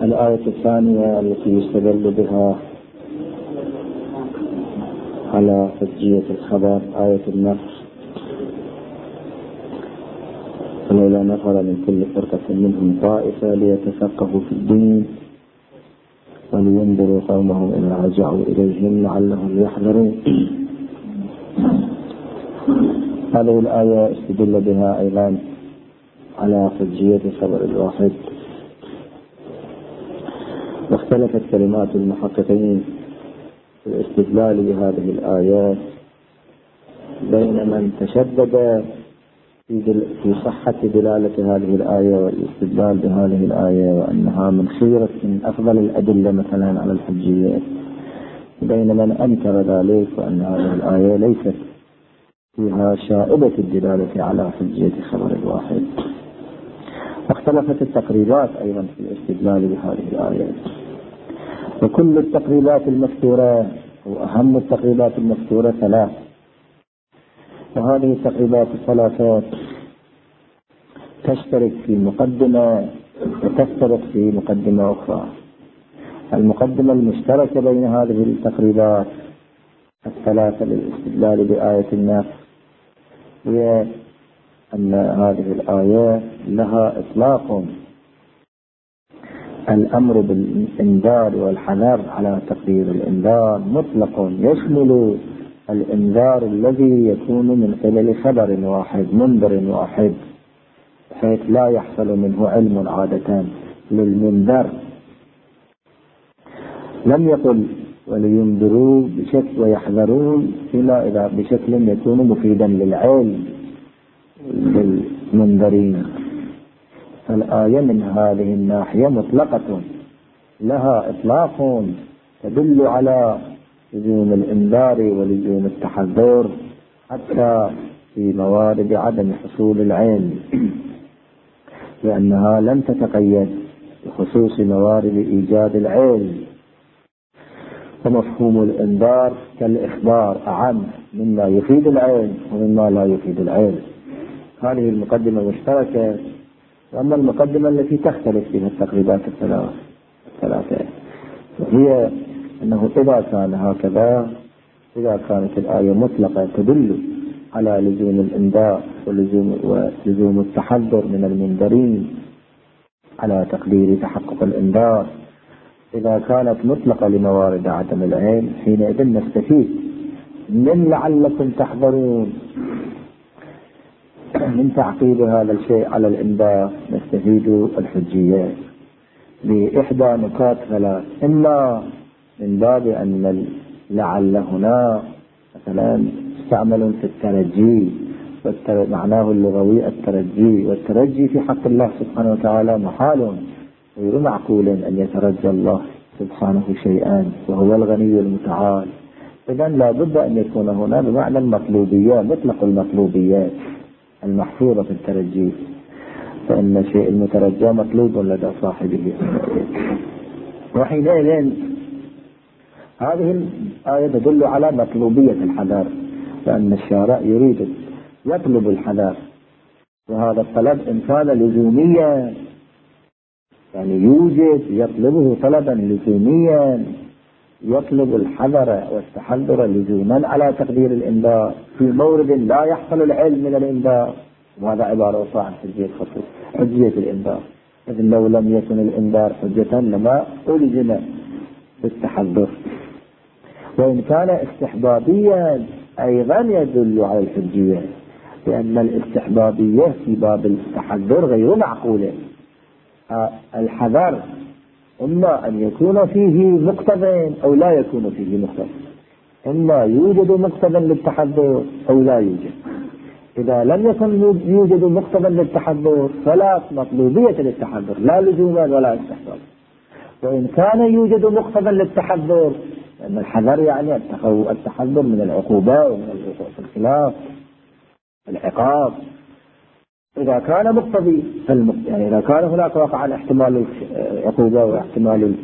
الآية الثانية التي يستدل بها على حجية الخبر آية النفر: فلولا نفر من كل فرقة منهم طائفة ليتفقهوا في الدين ولينذروا قومهم إذا رجعوا إليهم لعلهم يحذرون. هذه الآية استدل بها أيضا على حجية خبر الواحد، واختلفت كلمات المحققين في الاستدلال بهذه الآيات بين من تشدد في صحة دلالة هذه الآية والاستدلال بهذه الآية وأنها من أفضل الأدلة مثلا على الحجية، بين من أنكر ذلك وأن هذه الآية ليست فيها شائبة الدلالة على حجية خبر الواحد. واختلفت التقريبات أيضا في الاستدلال بهذه الآيات، وكل التقريبات المذكورة وأهم التقريبات المذكورة ثلاث، وهذه التقريبات الثلاثة تشترك في مقدمة وتفترق في مقدمة أخرى. المقدمة المشتركة بين هذه التقريبات الثلاثة للاستدلال بآية النفر هي أن هذه الآية لها إطلاق الأمر بالإنذار والحذر على تقدير الإنذار مطلق يشمل الإنذار الذي يكون من خلال خبر واحد منذر واحد، حيث لا يحصل منه علم عادة للمنذر. لم يقل ولينذروا بشكل ويحذرون إلا إذا بشكل يكون مفيدا للعلم للمنذرين. فالآية من هذه الناحية مطلقة، لها إطلاق تدل على لزوم الإنذار ولزوم التحذر حتى في موارد عدم حصول العلم، لأنها لم تتقيد بخصوص موارد إيجاد العلم. ومفهوم الإنذار كالإخبار أعم مما يفيد العلم ومما لا يفيد العلم. هذه المقدمة مشتركة. وأما المقدمة التي تختلف فيها التقريبات الثلاثة وهي أنه إذا كان هكذا، إذا كانت الآية مطلقة تدل على لزوم الإنذار ولزوم التحذر من المنذرين على تقدير تحقق الإنذار، إذا كانت مطلقة لموارد عدم العلم، حينئذ نستفيد من لعلكم تحذرون من تعقيب هذا الشيء على الإنذار، نستفيد الحجية بإحدى نقاط ثلاث: إما من باب أن لعل هنا مثلا استعمل في الترجي، معناه اللغوي الترجي، والترجي في حق الله سبحانه وتعالى محال غير معقول أن يترجى الله سبحانه شيئا وهو الغني المتعال. إذن لا بد أن يكون هنا بمعنى المطلوبية، مطلق المطلوبيات المحفوظة في الترجي، فإن الشيء المترجى مطلوب لدى صاحبه. وحينئذ هذه الآية تدل على مطلوبية الحذر، لأن الشارع يطلب الحذر، وهذا الطلب إن كان لزوميا يعني يوجد يطلبه طلبا لزوميا، يطلب الحذر والتحذر لزوما على تقدير الإنذار في مورد لا يحصل العلم من الإنذار، وهذا عبارة عن حجية الإنذار. إذن لو لم يكن الإنذار حجة لما ألزم بالتحذر. وإن كان استحبابيا أيضا يدل على الحجية، لأن الاستحبابية في باب التحذر غير معقولة. الحذر إما أن يكون فيه مقتضى أو لا يكون فيه مقتضى، إما يوجد مقتضى للتحذر أو لا يوجد. إذا لم يكن يوجد مقتضى للتحذر فلا مطلوبية للتحذر، لا لزوما ولا استحباب. وإن كان يوجد مقتضى للتحذر، لأن الحذر يعني التحذر من العقوبة ومن الخلاف العقاب، إذا كان مقتضي يعني إذا كان هناك واقع احتمال العقوبة واحتمال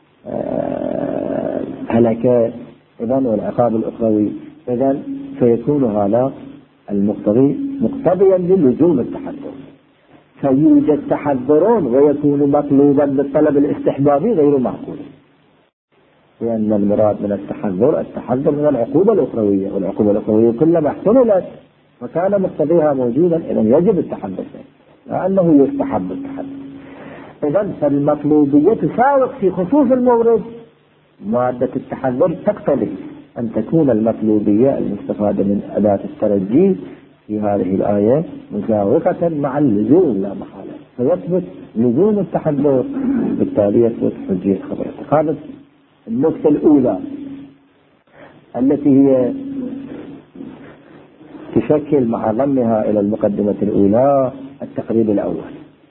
الهلاكة إذن والعقاب الأخروي، إذن فيكون هذا المقتضي مقتضيا للزوم التحذر. فيوجد تحذر ويكون مطلوبا بالطلب الاستحبابي غير معقول، لأن المراد من التحذر من العقوبة الأخروية، والعقوبة الأخروية كلما احتملت وكان مقتضيها موجودا إذن يجب التحذر لأنه يستحب التحذر. إذن فالمطلوبية تساوق في خصوص المورد مادة التحذر تقتضي أن تكون المطلوبية المستفادة من أداة الترجي في هذه الآية مساوقة مع اللزوم لا محالة، فيثبت لزوم التحذر بالتالي يثبت حجية خبرته. هذا النقطة الأولى التي هي تشكل مع ضمها إلى المقدمة الأولى التقريب الأول.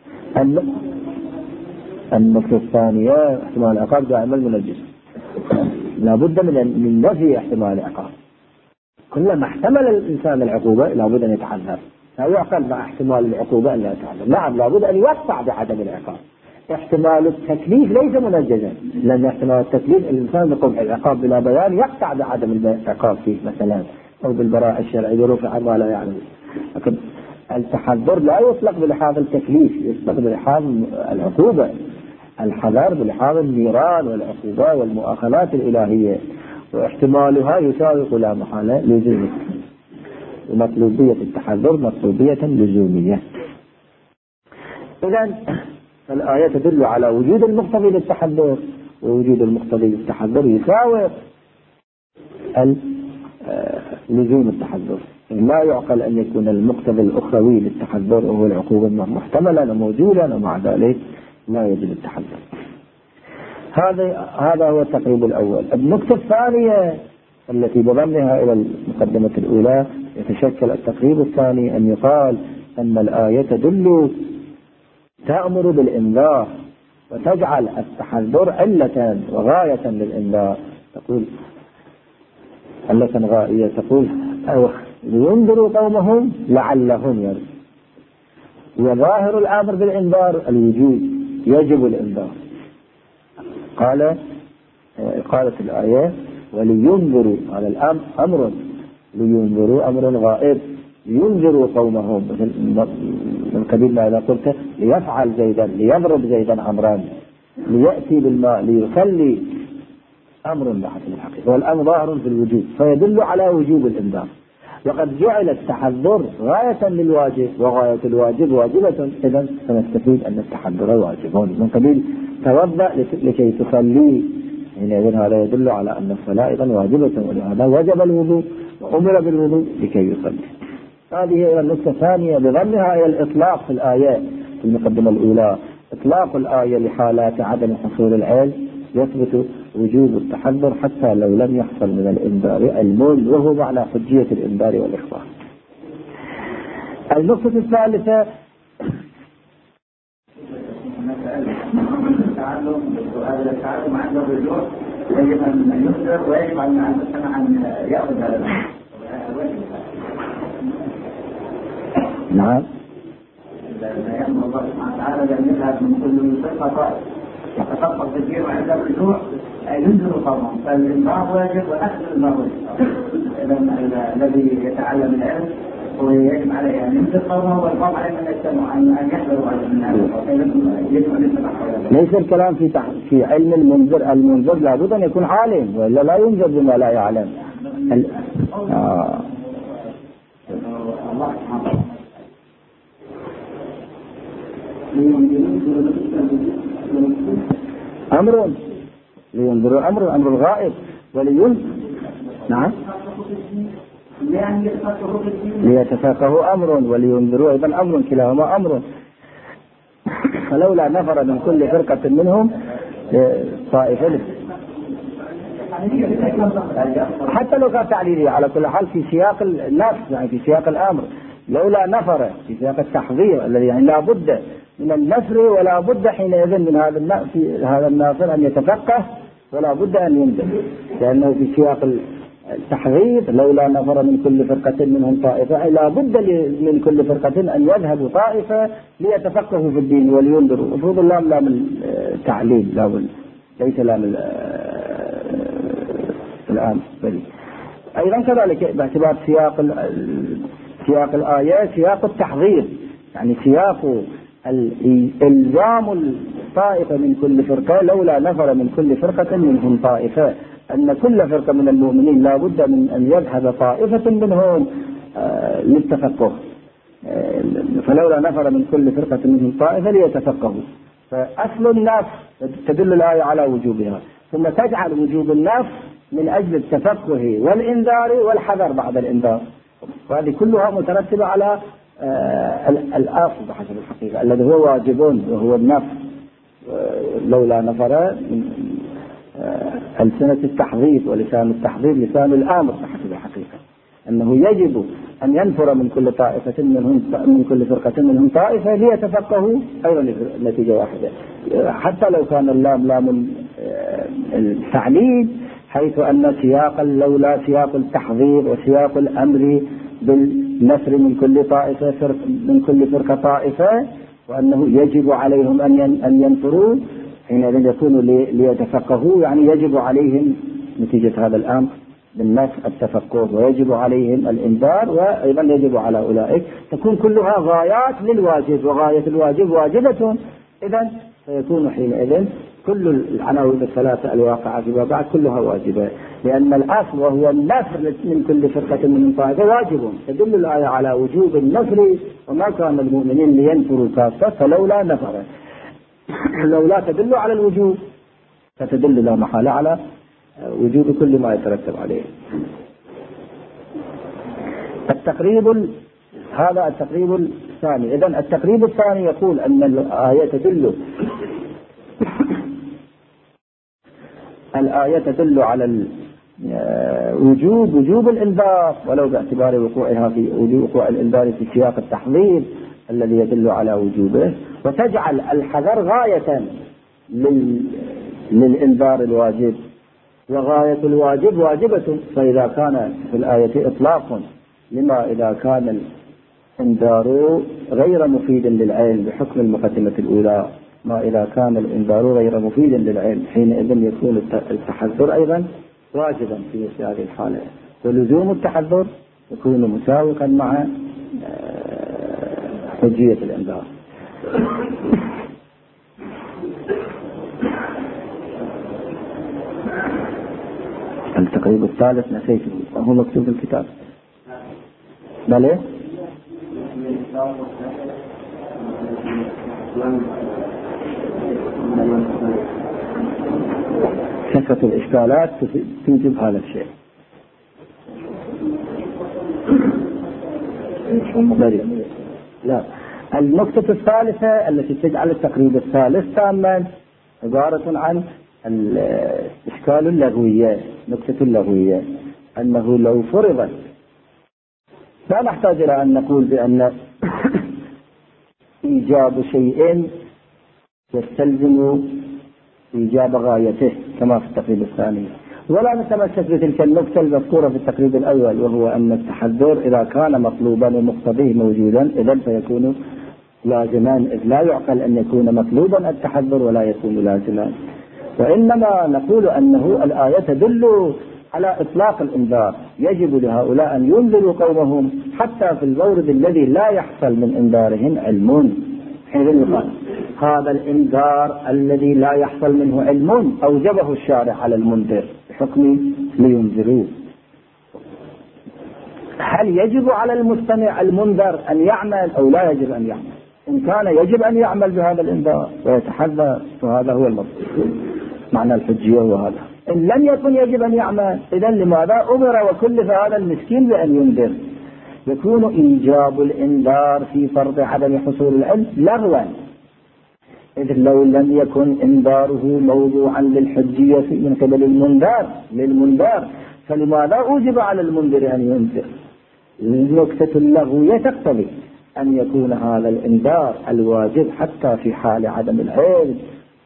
النقطة الثانية احتمال العقاب دائما من الجسم، لا بد من نفي احتمال العقاب. كلما احتمل الإنسان العقوبة لا بد أن يتحذر، لا يعقل مع احتمال العقوبة أن لا يتحذر. نعم لا بد أن يقطع بعدم العقاب. احتمال التكليف ليس منجزا، لأن احتمال التكليف الإنسان يقوم بالعقاب بلا بيان يقطع بعدم العقاب فيه مثلا، أو بالبراءة الشرعية رفع ما لا يعلم. لكن التحذر لا يطلق بلحاظ التكليف، يطلق بلحاظ العقوبة. الحذر بلحاظ النيران والعقوبة والمؤاخذات الإلهية، واحتمالها يساوق لا محالة لزومه، ومطلوبية التحذر مطلوبية لزومية. إذن الآية تدل على وجود المقتضي للتحذر، ووجود المقتضي للتحذر يساوق لزوم التحذر. لا يعقل أن يكون المقتضي الأخروي للتحذر وهو العقوبة محتملا وموجودا ومع ذلك لا يجب التحذر. هذا هو التقريب الأول. النقطة الثانية التي بضمنها إلى المقدمة الأولى يتشكل التقريب الثاني أن يقال أن الآية تدل تأمر بالإنذار وتجعل التحذر علة وغاية للإنذار. تقول علة غائية، تقول لينذروا قومهم لعلهم يرجعون. وظاهر الأمر بالإنذار الوجوب، يجب الإنذار. قالت الآية ولينذروا، هذا الأمر أمر، لينذروا أمر غائب، لينذروا قومهم من قبيل ما إذا قلت ليفعل زيدا، ليضرب زيدا عمرا، ليأتي بالماء، ليصلي، أمر بحسب الحقيقة، والأمر ظاهر في الوجوب فيدل على وجوب الإنذار. وقد جعل التحذر غاية للواجب وغاية الواجب واجبة، إذن سنستفيد أن التحذر واجب من قبيل توضأ لكي تصلي، حينئذ هذا يدل على أن الصلاة أيضا واجبة، ولهذا وجب الوضوء وأمر بالوضوء لكي يصلي. هذه هي النقطة الثانية بضمنها إلى الإطلاق في الآيات في المقدمة الأولى. إطلاق الآية لحالات عدم حصول العلم يثبت وجوب التحذر حتى لو لم يحصل من الإنذار علم، وهو معنى حجية الإنذار والإخبار. النقطة الثالثة التعلم عند الرجوع يجب أن يصدر ويجب أن يستمع أن يأخذ هذا. نعم. يأمر الله سبحانه وتعالى بأن يذهب من كل فرقة طائف يتفقد في الدين وعند الرجوع ينزل قومهم، فالإنذار واجب وأخذ الإنذار واجب. إذا الذي يتعلم العلم ويجب عليه أن ينزل قومه والقوم عليه أن يجتمعوا أن يحذروا من هذا. ليس الكلام في علم المنذر لابد أن يكون عالم، وإلا لا ينذر بما لا يعلم. أمر لينذروا أمر الغائب نعم ليتفقهوا أمر ولينذروا أيضا أمر، كلاهما أمر. فلولا نفر من كل فرقة منهم طائفة، حتى لو كان تعليلي على كل حال في سياق النص، يعني في سياق الأمر. لولا نفر في سياق التحذير الذي يعني لا بد من النفر ولا بد حينئذ من هذا الناصر أن يتفقه ولا بد أن ينذر، لأنه في سياق التحذير لولا نفر من كل فرقة منهم طائفة، لا بد من كل فرقة أن يذهبوا طائفة ليتفقهوا في الدين ولينذروا. مفروض اللام لام التعليل، ليس لام الآن. أيضا كذلك باعتبار سياق الآية سياق التحذير، يعني سياق الإلزام الطائفة من كل فرقة لولا نفر من كل فرقة منهم طائفة، أن كل فرقة من المؤمنين لا بد من أن يذهب طائفة منهم للتفقه، فلولا نفر من كل فرقة منهم طائفة ليتفقهوا. فأصل النفس تدل الآية على وجوبها، ثم تجعل وجوب النفس من أجل التفقه والإنذار والحذر بعد الإنذار، وهذه كلها مترتبة على الأصل بحسب الحقيقة الذي هو واجب وهو النفس. لولا نفر من ألسنة التحضير ولسان التحضير لسان الآمر بحسب الحقيقة، أنه يجب أن ينفر من كل طائفة من كل فرقة منهم طائفة ليتفقهوا أيضا نتيجة واحدة، حتى لو كان اللام لام التعليل، حيث أن سياق لولا سياق التحضير وسياق الأمر بالنفر من كل طائفة من كل فرقة طائفة، وأنه يجب عليهم أن ينفروا حينئذ يكونوا ليتفقهوا، يعني يجب عليهم نتيجة هذا الأمر بالنفس التفقه، ويجب عليهم الإنذار، وأيضا يجب على أولئك، تكون كلها غايات للواجب، وغاية الواجب واجبة، إذن فيكون حينئذ كل العناوين الثلاثة الواقعة فيما بعد كلها واجبة، لأن الأصل وهو النفر من كل فرقة من طائفة واجب. تدل الآية على وجوب النفر، وما كان المؤمنين لينفروا كافة فلولا نفر. لولا تدل على الوجوب، فتدل لا محالة على وجود كل ما يترتب عليه. هذا التقريب الثاني. إذن التقريب الثاني يقول أن الآية تدل على وجوب الإنذار، ولو باعتبار وقوعها في وقوع الإنذار في سياق التحضير الذي يدل على وجوبه، وتجعل الحذر غاية للإنذار الواجب، وغاية الواجب واجبة. فإذا كان في الآية إطلاق لما إذا كان الإنذار غير مفيد للعلم بحكم المقدمة الأولى، ما إذا كان الإنذار غير مفيد للعلم حينئذ يكون التحذر أيضا واجبا في هذه الحالة، ولزوم التحذر يكون مساوقا مع حجية الإنذار. التقريب الثالث نسيته وهو مكتوب في الكتاب. بلى كثرة الإشكالات توجب هذا الشيء. لا، النقطة الثالثة التي تجعل التقريب الثالث تاما عبارة عن الإشكال اللغوية. نقطة اللغوية أنه لو فرضت، لا نحتاج إلى أن نقول بأن إيجاب شيء يستلزم إيجاب غايته كما في التقريب الثاني، ولا نتمسك بتلك النقطة المذكورة في التقريب الأول، وهو أن التحذر إذا كان مطلوبا ومقتضيه موجودا إذن فيكون لازما، إذ لا يعقل أن يكون مطلوبا التحذر ولا يكون لازما. وإنما نقول أنه الآية تدل على إطلاق الإنذار، يجب لهؤلاء أن ينذروا قومهم حتى في المورد الذي لا يحصل من إنذارهم علم. حين يقال هذا الإنذار الذي لا يحصل منه علم أوجبه الشارع على المنذر بحكم لينذروا. هل يجب على المستمع المنذر أن يعمل أو لا يجب أن يعمل؟ إن كان يجب أن يعمل بهذا الإنذار ويتحذر فهذا هو المطلوب، معنى الحجية وهذا. إن لم يكن يجب أن يعمل إذن لماذا أمر وكلف هذا المسكين بأن ينذر؟ يكون إيجاب الإنذار في فرض عدم حصول العلم لغوا، إذ لو لم يكن إنذاره موضوعا للحجية من قبل للمنذر فلماذا أوجب على المنذر أن ينذر؟ النكتة اللغوية تقتضي أن يكون هذا الإنذار الواجب حتى في حال عدم العلم،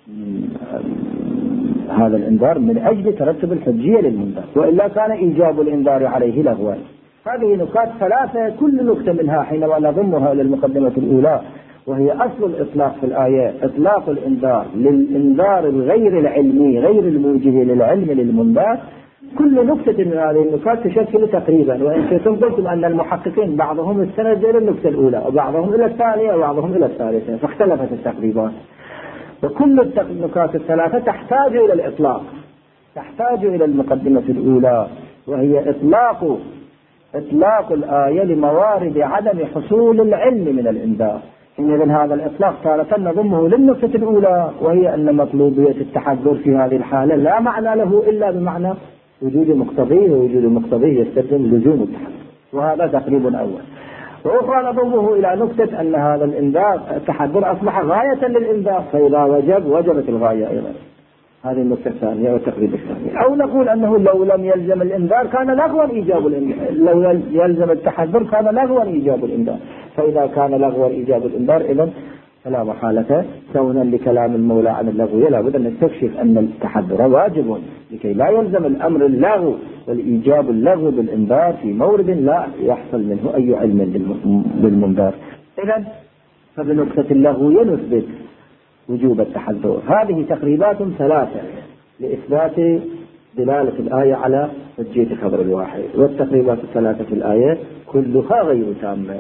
هذا الإنذار من أجل ترتب الحجية للمنذر، وإلا كان إيجاب الإنذار عليه لغوا. هذه نقاط ثلاثة كل نقطة منها حينما نضمها للمقدمة الأولى، وهي أصل الإطلاق في الآية، إطلاق الإنذار للإنذار الغير العلمي غير الموجه للعلم للمنذر، كل نكتة من هذه النكات تشكل تقريبا، وإن كنتم قلتم أن المحققين بعضهم استند إلى النكتة الأولى وبعضهم إلى الثانية وبعضهم إلى الثالثة، فاختلفت التقريبات. وكل النكات الثلاثة تحتاج إلى الإطلاق، تحتاج إلى المقدمة الأولى، وهي إطلاق الآية لموارد عدم حصول العلم من الإنذار. إذن هذا الإطلاق تارة نضمه للنكتة الأولى، وهي أن مطلوبية التحذر في هذه الحالة لا معنى له إلا بمعنى وجود مقتضيه، ووجود مقتضيه يستلزم لزوم التحذر، وهذا تقريب أول. وأخرى نضمه إلى نكتة أن هذا التحذر أصبح غاية للإنذار، فإذا وجبت الغاية أيضا. هذه النكتة الثانية والتقريب الثاني. أو نقول أنه لو لم يلزم الإنذار كان لغوا إيجاب الإنذار، لو يلزم التحذر كان لغوا إيجاب الإنذار، فإذا كان لغوا إيجاب الإنذار إذن فلا محالة كونا لكلام المولى عن اللغو، لا بد أن نستكشف أن التحذر واجب لكي لا يلزم الأمر اللغو والإيجاب اللغو بالإنذار في مورد لا يحصل منه أي علم بالمنذار. إذن فبنكتة اللغو نثبت وجوب التحذر. هذه تقريبات ثلاثة لإثبات دلالة الآية على حجية خبر الواحد، والتقريبات الثلاثة في الآية كلها غير تامة.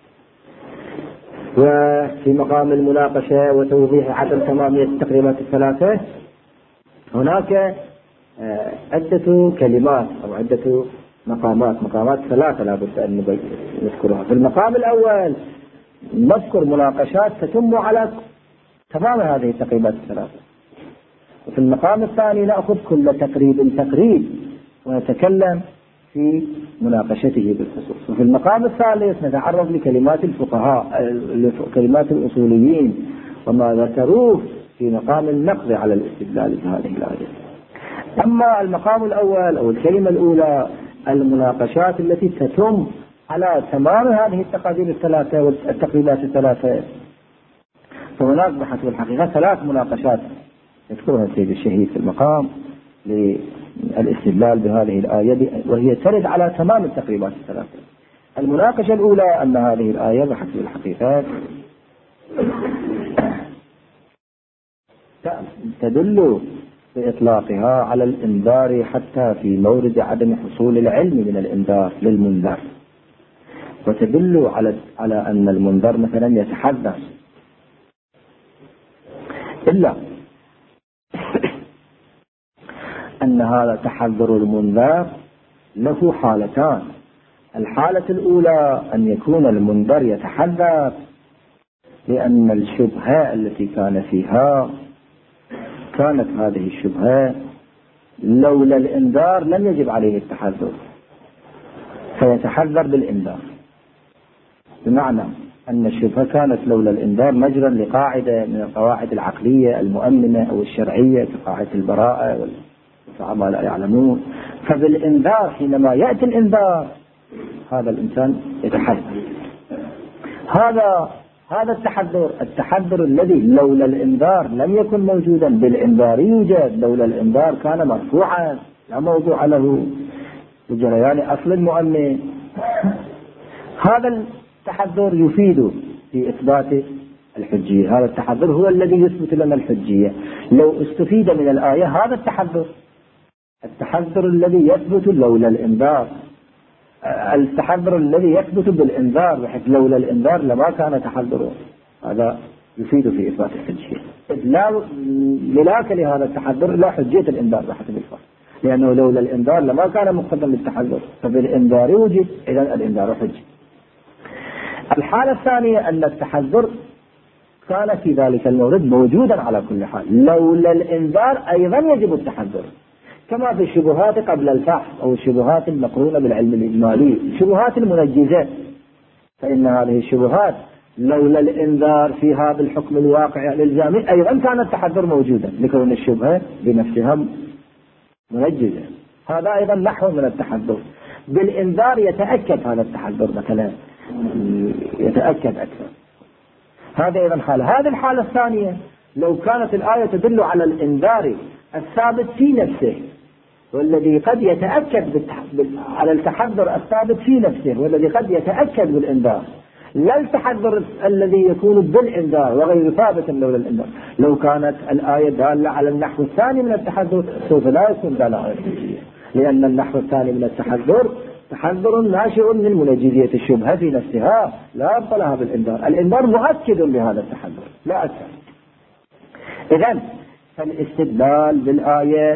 وفي مقام المناقشة وتوضيح عدم تمامية التقريبات الثلاثة هناك عدة كلمات أو عدة مقامات ثلاثة لا بد أن نذكرها. في المقام الأول نذكر مناقشات تتم على تمام هذه التقريبات الثلاثة، وفي المقام الثاني نأخذ كل تقريب ونتكلم في مناقشته بالخصوص. وفي المقام الثالث نتعرض لكلمات الفقهاء، كلمات الأصوليين وما ذكروه في مقام النقد على الاستدلال بهذه الآية. أما المقام الأول أو الكلمة الأولى المناقشات التي تتم على تمام هذه التقادير الثلاثة والتقريبات الثلاثة، فهناك بحث الحقيقة ثلاث مناقشات يذكرها السيد الشهيد في المقام للاستدلال بهذه الآية، وهي ترد على تمام التقريبات الثلاثة. المناقشة الأولى أن هذه الآية بحسب الحقيقات تدل بإطلاقها على الإنذار حتى في مورد عدم حصول العلم من الإنذار للمنذر، وتدل على أن المنذر مثلا يتحدث، إلا أن هذا تحذر المنذر له حالتان. الحالة الأولى أن يكون المنذر يتحذر لأن الشبهة التي كان فيها كانت هذه الشبهة لولا الإنذار لم يجب عليه التحذر، فيتحذر بالإنذار، بمعنى أن الشبهة كانت لولا الإنذار مجرا لقاعدة من القواعد العقلية المؤمنة أو الشرعية كقاعدة البراءة والصحابة لا يعلمون، فبالإنذار حينما يأتي الإنذار هذا الإنسان يتحذر. هذا التحذر الذي لولا الإنذار لم يكن موجودا، بالإنذار يوجد، لولا الإنذار كان مرفوعا لا موضوع له بجريان أصل المؤمن. هذا التحذر يفيد في إثبات الحجية، هذا التحذر هو الذي يثبت لنا الحجية. لو استفيد من الآية هذا التحذر الذي يثبت لولا الإنذار، التحذر الذي يثبت بالإنذار، بحيث لولا الإنذار لما كان تحذره، هذا يفيد في إثبات الحجية. لذلك لهذا التحذر لا حجية الإنذار بحسب الفرق، لأنه لولا الإنذار لما كان مقتضى للتحذر، فبالإنذار وجد، إذن الإنذار حجة. الحالة الثانية أن التحذر كان في ذلك المورد موجودا على كل حال، لولا الإنذار أيضا يجب التحذر، كما في الشبهات قبل الفحص أو الشبهات المقرونة بالعلم الإجمالي، الشبهات المنجزة، فإن هذه الشبهات لولا الإنذار في هذا الحكم الواقع الإلزامي أيضا كان التحذر موجودا لكون الشبهة بنفسها منجزة. هذا أيضا نحو من التحذر، بالإنذار يتأكد هذا التحذر مثلا، يتأكد أكثر. هذا أيضا حالة. هذه الحالة الثانية لو كانت الآية تدل على الإنذار الثابت في نفسه والذي قد يتأكد على التحذر الثابت في نفسه والذي قد يتأكد بالإنذار، لا التحذر الذي يكون بالإنذار وغير ثابت لولا الإنذار. لو كانت الآية دالة على النحو الثاني من التحذر سوف لا يكون دالة على الحجية، لأن النحو الثاني من التحذر تحذر ناشئ من منجزية الشبهة في نفسها لا يبقى لها بالإنذار. الإنذار مؤكد لهذا التحذر لا أكثر. إذن فالاستدلال بالآية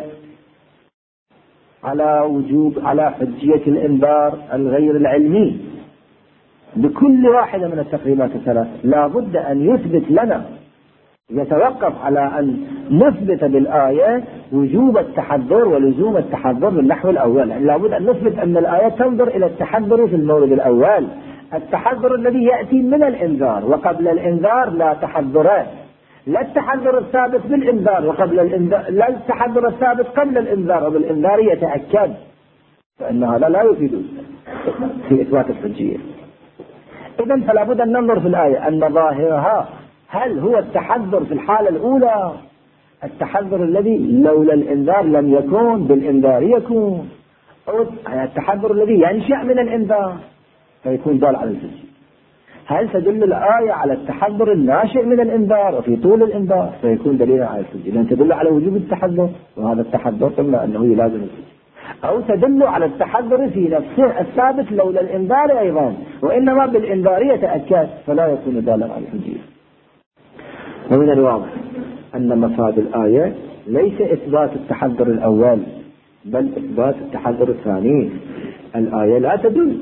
على حجية الإنذار الغير العلمي بكل واحدة من التقريبات الثلاث لا بد أن يثبت لنا، يتوقف على أن نثبت بالآية وجوب التحذر ولزوم التحذر بالنحو الأول. يعني لا بد أن نثبت أن الآية تنظر إلى التحذر في المورد الأول، التحذر الذي يأتي من الإنذار، وقبل الإنذار لا تحذر، لا التحذر الثابت بالإنذار وقبل الإنذار، لا التحذر الثابت قبل الإنذار وبالإنذار يتأكد، فإن هذا لا يفيد في إثبات الحجية. إذن فلا بد أن ننظر في الآية أن ظاهرها هل هو التحذر في الحالة الأولى، التحذر الذي لولا الإنذار لم يكون بالإنذار يكون، أو التحذر الذي ينشأ من الإنذار فيكون دال على الحجية. هل تدل الآية على التحذر الناشئ من الإنذار وفي طول الإنذار فيكون دليلا على الحجية، لأن تدل على وجوب التحذر، وهذا التحذر قلنا أنه يلازم الحجية، أو تدل على التحذر في نفسه الثابت لولا الإنذار أيضا وإنما بالإنذار يتأكد فلا يكون دالا على الحجية. ومن الواضح أن مفاد الآية ليس إثبات التحذر الأول بل إثبات التحذر الثاني. الآية لا تدل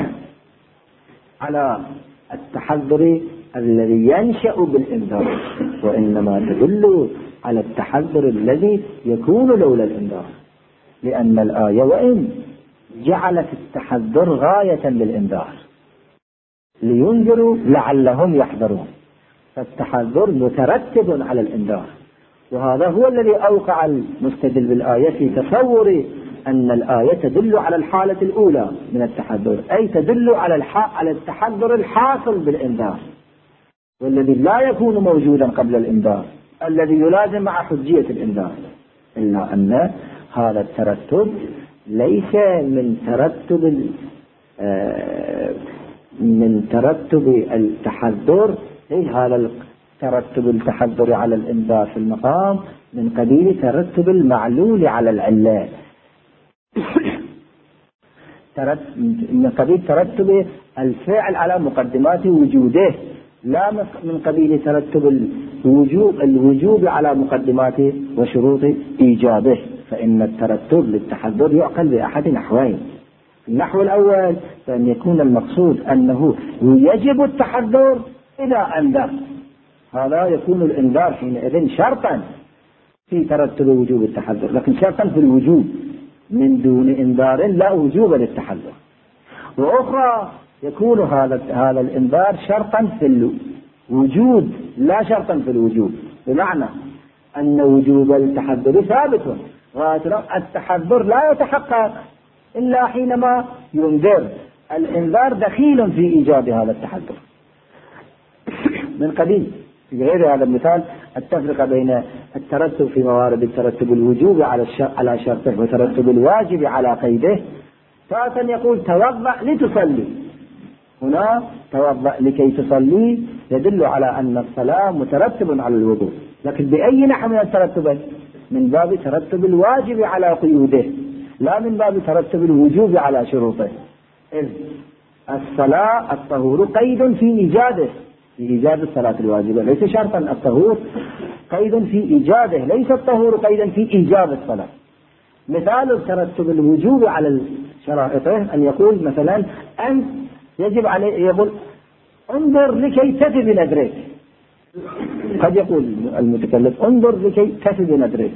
على التحذر الذي ينشأ بالإنذار وإنما تدل على التحذر الذي يكون لولا الإنذار، لأن الآية وإن جعلت التحذر غاية للإنذار لينذروا لعلهم يحذرون، فالتحذر مترتب على الإنذار، وهذا هو الذي أوقع المستدل بالآية في تصور أن الآية تدل على الحالة الأولى من التحذر، أي تدل على التحذر الحاصل بالإنذار والذي لا يكون موجودا قبل الإنذار الذي يلازم مع حجية الإنذار، إلا أن هذا الترتب ليس من ترتب التحذر، هذا ترتب التحذر على الإنذار في المقام من قبيل ترتب المعلول على العلة، من قبيل ترتب الفعل على مقدمات وجوده، لا من قبيل ترتب الوجوب على مقدمات وشروط إيجابه. فإن الترتب للتحذر يعقل بأحد نحوين. النحو الأول فإن يكون المقصود أنه يجب التحذر إذا أنذر، هذا يكون الإنذار حينئذ شرطا في ترتب وجوب التحذر، لكن شرطا في الوجوب، من دون إنذار لا وجوب للتحذر. وأخرى يكون هذا الإنذار شرطا في الوجود لا شرطا في الوجوب، بمعنى أن وجوب التحذر ثابت، التحذر لا يتحقق إلا حينما ينذر، الإنذار دخيل في إيجاد هذا التحذر. من قبيل في غير هذا المثال التفرقة بين الترتب في موارد الترتب الوجوب على شرطه وترتب الواجب على قيده. فأن يقول توضأ لتصلي، هنا توضأ لكي تصلي يدل على أن الصلاة مترتب على الوضوء، لكن بأي نحو من الترتب؟ من باب ترتب الواجب على قيوده لا من باب ترتب الوجوب على شروطه. إذ الصلاة الطهور قيد في إيجاده، في إيجاد الصلاة الواجبة، ليس شرطا الطهور قيد في إيجاده، ليس الطهور قيدا في إيجاد الصلاة. مثال ترتب الوجوب على شرائطه أن يقول مثلا أن يجب عليه يقول انظر لكي تفي بنذرك، قد يقول المتكلم انظر لكي تفي بنذرك،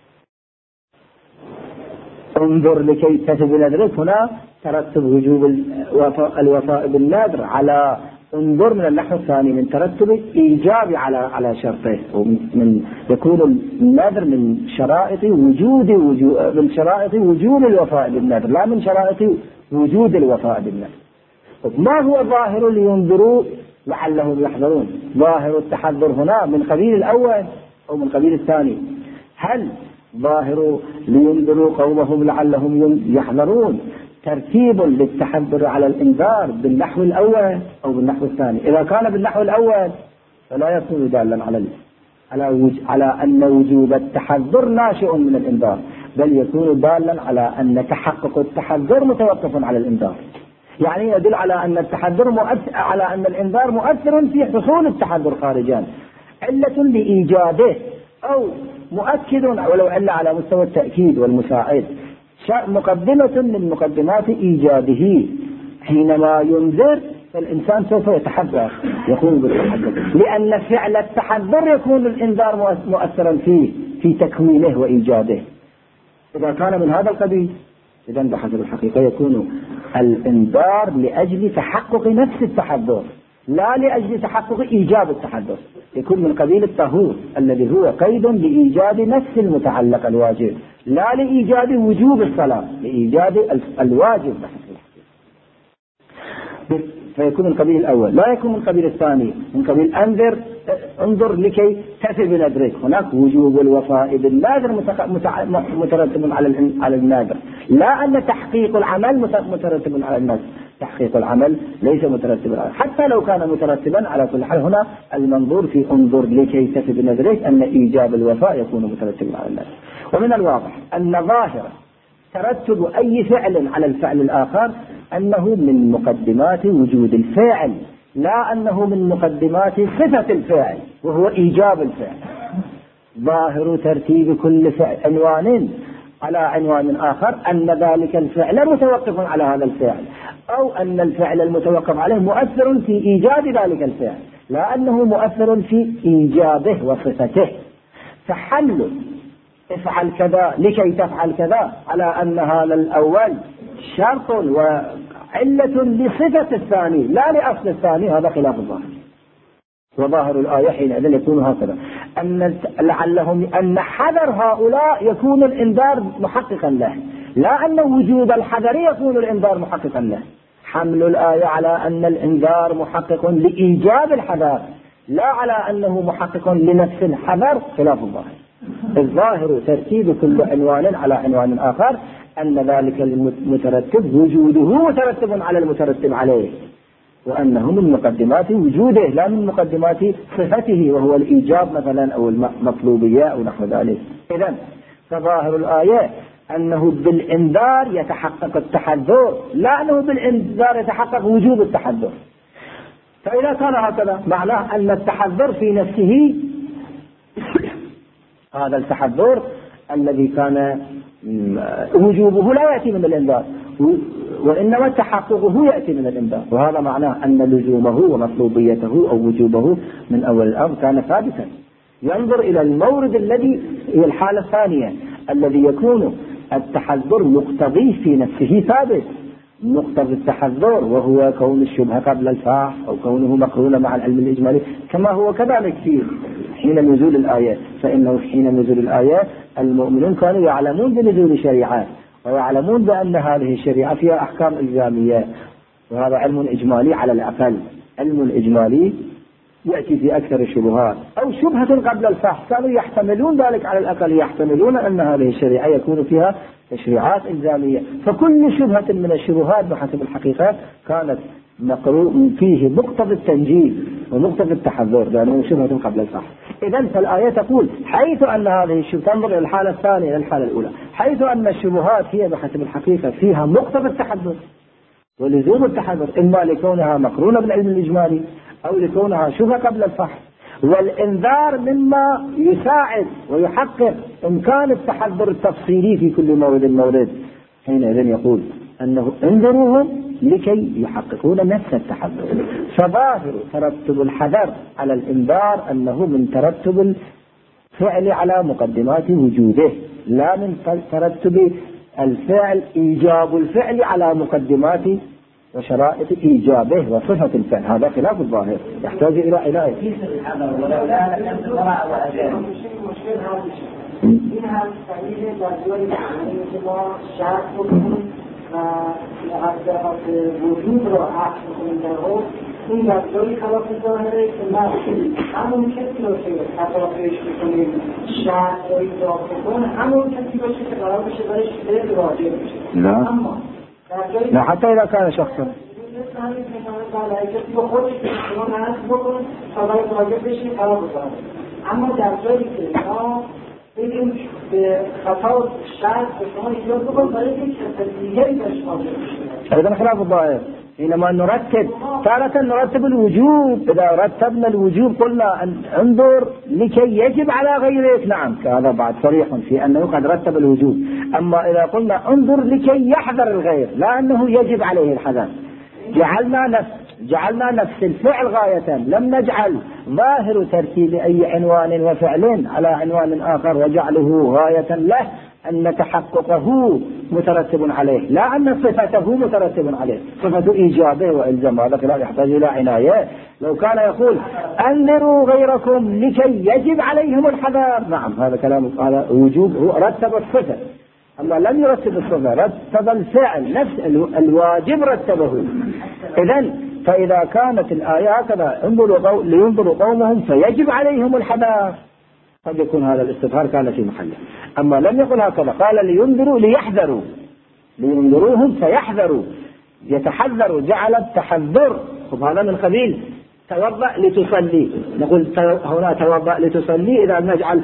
انظر لكي تفي بنذرك، هنا ترتب وجوب الوفاء بالنذر على انظر من النحو الثاني من ترتب إيجاب على شرطه، ومن يكون النذر من شرائط من شرائط وجوب الوفاء بالنذر لا من شرائط وجود الوفاء بالنذر. ما هو ظاهر لينذروا لعلهم يحذرون؟ ظاهر التحذر هنا من قبيل الأول أو من قبيل الثاني؟ هل ظاهر لينذروا قومهم لعلهم يحذرون ترتيب للتحذر على الإنذار بالنحو الأول أو بالنحو الثاني؟ إذا كان بالنحو الأول فلا يكون دالا على أن وجوب التحذر ناشئ من الإنذار، بل يكون دالا على أن تحقق التحذر متوقف على الإنذار. يعني يدل على أن التحذر على أن الإنذار مؤثر في حصول التحذر خارجا، علة لإيجاده أو مؤكد ولو علة على مستوى التأكيد والمساعد، مقدمة من مقدمات إيجاده. حينما ينذر فالإنسان سوف يتحذر، يقوم بالتحذر، لأن فعل التحذر يكون الإنذار مؤثرا فيه في تكوينه وإيجاده. إذا كان من هذا القبيل إذن بحسب الحقيقة يكون الإنذار لأجل تحقق نفس التحذر لا لأجل تحقق إيجاب التحذر، يكون من قبيل الطهور الذي هو قيد لإيجاد نفس المتعلق الواجب، لا لإيجاد وجوب الصلاة، لإيجاد الواجب بحسب الحقيقة. فيكون من قبيل الأول، لا يكون من قبيل الثاني، من قبيل انظر لكي تأتي بنذرك. هناك وجوب الوفاء بالنذر مترتب على النذر، لا أن تحقيق العمل مترتب على النذر. تحقيق العمل ليس مترتبا على، حتى لو كان مترتبا على كل حال. هنا المنظور في انظر لكي تأتي بنذرك أن إيجاب الوفاء يكون مترتبا على النذر. ومن الواضح أن ظاهر ترتب أي فعل على الفعل الآخر أنه من مقدمات وجود الفاعل، لا أنه من مقدمات صفة الفاعل وهو إيجاب الفعل. ظاهر ترتيب كل عنوان على عنوان آخر أن ذلك الفعل متوقف على هذا الفعل، أو أن الفعل المتوقف عليه مؤثر في إيجاد ذلك الفعل، لا أنه مؤثر في إيجابه وصفته. فحمل افعل كذا لكي تفعل كذا على أن هذا الأول شرط وعلة لصفة الثاني لا لأصل الثاني، هذا خلاف الظاهر. وظاهر الآية حينئذ يكون هكذا، أن حذر هؤلاء يكون الإنذار محققا له، لا أن وجود الحذر يكون الإنذار محققا له. حمل الآية على أن الإنذار محقق لإيجاب الحذر، لا على أنه محقق لنفس الحذر، خلاف الظاهر. الظاهر ترتيب كل عنوان على عنوان آخر أن ذلك المترتب وجوده مترتب على المترتب عليه، وأنه من مقدمات وجوده لا من مقدمات صفته وهو الإيجاب مثلا أو المطلوبية أو نحو ذلك. إذن فظاهر الآية أنه بالإنذار يتحقق التحذر، لا أنه بالإنذار يتحقق وجوب التحذر. فإذا كان هكذا معناه أن التحذر في نفسه هذا التحذر الذي كان وجوبه لا يأتي من الإنذار، وإنما تحققه يأتي من الإنذار، وهذا معناه أن لزومه ومطلوبيته أو وجوبه من أول الأمر كان ثابتا. ينظر إلى المورد الذي هي الحالة الثانية الذي يكون التحذر مقتضيه في نفسه ثابت، مقتضى التحذر وهو كون الشبهة قبل الفاح أو كونه مقرونة مع العلم الإجمالي، كما هو كذلك في حين نزول الآيات. فإنه حين نزول الآيات المؤمنون كانوا يعلمون بنزول الشريعات ويعلمون بأن هذه الشريعة فيها أحكام إلزامية، وهذا علم إجمالي على الأقل. علم إجمالي يأتي في أكثر الشبهات أو شبهة قبل الفحص، كانوا يحتملون ذلك على الأقل، يحتملون أن هذه الشريعة يكون فيها تشريعات إلزامية. فكل شبهة من الشبهات بحسب الحقيقة كانت مقروء فيه مقتضى التنجيل ومقتضى التحذر لأنه شبهة قبل الفحص. إذن فالآية تقول حيث أن هذه الشبهة، تنظر إلى الحالة الثانية إلى الحالة الأولى، حيث أن الشبهات هي بحسب الحقيقة فيها مقتضى التحذر ولزوم التحذر، إما لكونها مقرونة بالعلم الإجمالي أو لكونها شبهة قبل الفحص، والإنذار مما يساعد ويحقق إمكان التحذر التفصيلي في كل مورد. حينئذ يقول أنه انذروهم لكي يحققون نفس التحذر. فظاهر ترتب الحذر على الإنذار أنه من ترتب الفعل على مقدمات وجوده، لا من ترتب الفعل إيجاب الفعل على مقدمات وشرائط إيجابه وصفة الفعل. هذا خلاف الظاهر، يحتاج إلى عناية. وجود رو عقل کنیم در او این رفتاری خلاف ظاهره که ما همون کسی باشه خطابش بکنیم شرط رو ایجاب بکنه، همون کسی باشه که قرار بشه برش فعل واجب بشه. لا حتى إذا كان شخصا کسی با خودش شما نرس بکن تا باید واجب بشه قرار بکنه. اما در جایی که ما بگیم به خطا شرط به شما احتیاط بکن برای که دیگری داشت واجب بشه. هذا خلاف الظاهر. حينما نرتب تارة نرتب الوجوب، إذا رتبنا الوجوب قلنا أن انظر لكي يجب على غيرك، نعم هذا بعد صريح في أنه قد رتب الوجوب. أما إذا قلنا انظر لكي يحذر الغير لا أنه يجب عليه الحذر، جعلنا نفس الفعل غاية، لم نجعل ظاهر ترتيب أي عنوان وفعل على عنوان آخر وجعله غاية له أن تحققه مترتب عليه، لا أن صفته مترتب عليه، صفة إيجابه وإلزام، هذا خلاف يحتاج إلى عناية. لو كان يقول أنذروا غيركم لكي يجب عليهم الحذر، نعم هذا كلام، هذا وجوب، هو رتب الصفة. أما لم يرتب الصفة، رتب الفعل، نفس الواجب رتبه. فإذا كانت الآية هكذا لينظروا قومهم فيجب عليهم الحذر، قد يكون هذا الاستظهار كان في محله. أما لم يقل هكذا، قال لينذروا ليحذروا، لينذروهم فيحذروا، يتحذروا، جعل التحذر. هذا من قبيل توضأ لتصلي، نقول هنا توضأ لتصلي، إذا نجعل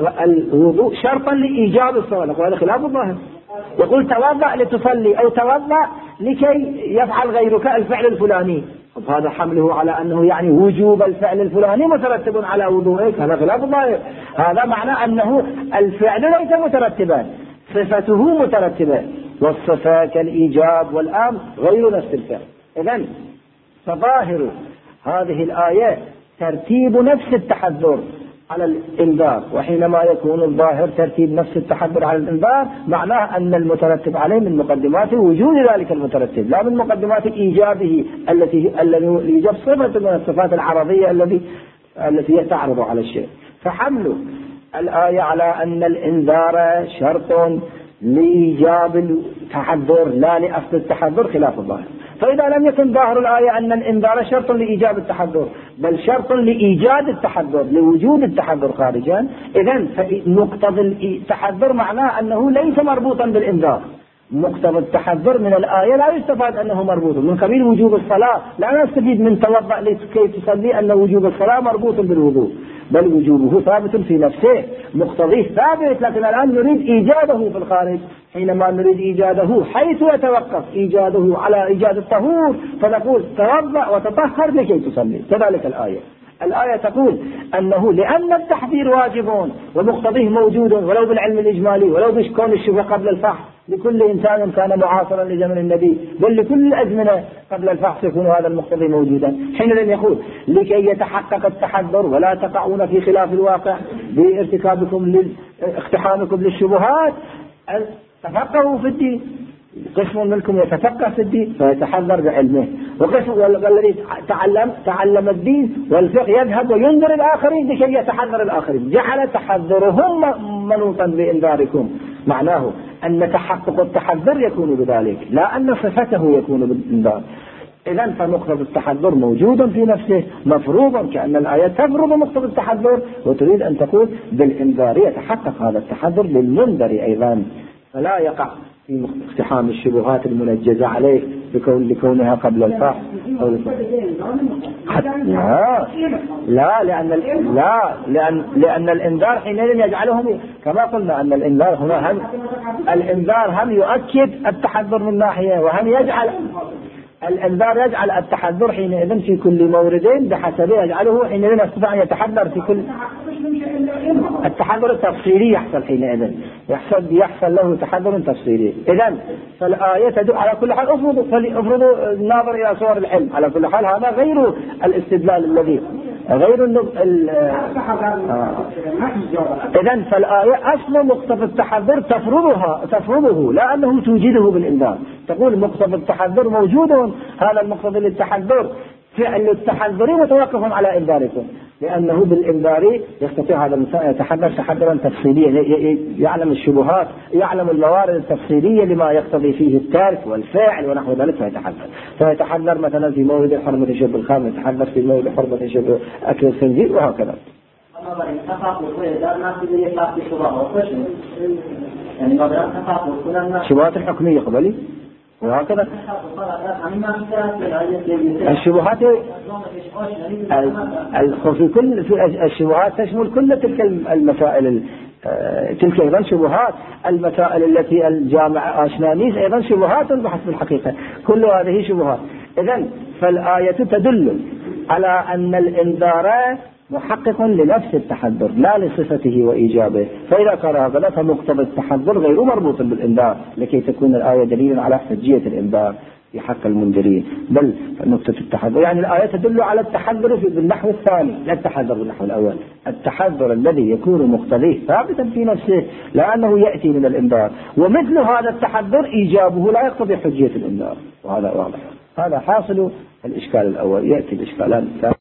الوضوء شرطا لإيجاب الصلاة، نقول هذا خلاف الظاهر. يقول توضأ لتصلي أو توضأ لكي يفعل غيرك الفعل الفلاني، هذا حمله على أنه يعني وجوب الفعل الفلاني مترتب على وضوءك، هذا خلاف الظاهر. هذا معنى أنه الفعل ليس مترتبا، صفته مترتبة، والصفة كالإيجاب والأمر غير نفس الفعل. إذن فظاهر هذه الآية ترتيب نفس التحذر على الإنذار، وحينما يكون الظاهر ترتيب نفس التحذر على الإنذار معناه أن المترتب عليه من مقدمات وجود ذلك المترتب، لا من مقدمات إيجابه الذي يجب صفة من الصفات العربية التي تعرض على الشيء. فحمل الآية على أن الإنذار شرط لإيجاب التحذر لا لأصل التحذر خلاف الظاهر. فإذا لم يكن ظاهر الآية أن الإنذار شرط لإيجاب التحذر بل شرط لإيجاد التحذر لوجود التحذر خارجا، إذن مقتضى التحذر معناه أنه ليس مربوطا بالإنذار. مقتضى التحذر من الآية لا يستفاد أنه مربوط من قبيل وجوب الصلاة، لا نستفيد من توضأ لكي تصلي أن وجوب الصلاة مربوط بالوضوء، بل وجوبه ثابت في نفسه، مقتضيه ثابت، لكن الآن نريد إيجاده في الخارج. حينما نريد إيجاده حيث يتوقف إيجاده على إيجاد الطهور فنقول توضأ وتطهر لكي تصلي. كذلك الآية تقول أنه لأن التحذير واجب ومقتضيه موجود ولو بالعلم الإجمالي ولو بكون الشبه قبل الفحص لكل إنسان كان معاصرا لزمن النبي، بل لكل الأزمنة قبل الفحص يكون هذا المقتضي موجودا. حينئذ يقول لكي يتحقق التحذر ولا تقعون في خلاف الواقع بارتكابكم اقتحامكم للشبهات، تفقهوا في الدين. قسم منكم يتفقه في الدين فيتحذر بعلمه، وقسم والذي تعلم الدين والفقه يذهب وينذر الآخرين لكي يتحذر الآخرين، جعل تحذرهم منوطا بإنذاركم. معناه أن تحقق التحذر يكون بذلك لا أن صفته يكون بالإنذار. إذن فمقتضى التحذر موجود في نفسه مفروض، كأن الآية تفرض مقتضى التحذر وتريد أن تقول بالإنذار يتحقق هذا التحذر للمنذر أيضا، فلا يقع في اقتحام الشبهات المنجزة عليه لكونها قبل الفحص. لأن الإنذار حينئذ يجعلهم كما قلنا أن الإنذار هنا هم يؤكد التحذر من ناحية، وهم الإنذار يجعل التحذر حينئذ في كل مورد بحسبه، يجعله حينئذ يستطيع أن يتحذر في كل التحذر التفصيلي يحصل حينئذ يحصل له تحذر تفصيلي. إذن فالآية تدل على كل حال افرضوا الناظر إلى صور العلم، على كل حال هذا غير الاستدلال الذي غير إذن فالآية أصل مقتضى التحذر تفرضه لا أنه توجده بالإنذار، تقول مقتضى التحذر موجود، هذا المقتضى للتحذر فعل التحذر متوقف على إنذاركم، لأنه بالإنذار يستطيع هذا الإنسان يتحذر تحذرا تفصيليا، يعلم الشبهات، يعلم الموارد التفصيلية لما يقتضي فيه الترك والفعل ونحو ذلك فيتحذر مثلا في مورد حرمة شرب الخمر، يتحذر في مورد حرمة شرب أكل الخنزير وهكذا. شبهات الحكمية قبلي وهكذا الشبهات في كل الشبهات تشمل كل تلك المسائل تلك أيضا شبهات. المسائل التي الجامع آشنانيس أيضا شبهات بحسب الحقيقة، كل هذه شبهات. إذن فالآية تدل على أن الإنذار محقق لنفس التحذر لا لصفته وإيجابه، فإذا كان هذا فمقتضى التحذر غير مربوط بالإنذار لكي تكون الآية دليلا على حجية الإنذار في حق المنذرين، بل نقطة التحذر يعني الآية تدل على التحذر بالنحو الثاني لا التحذر بالنحو الأول. التحذر الذي يكون مقتضيه ثابتا في نفسه لأنه يأتي من الإنذار، ومثل هذا التحذر إيجابه لا يقتضي حجية الإنذار، وهذا واضح. هذا حاصل الإشكال الأول. يأتي الإشكالان الثاني.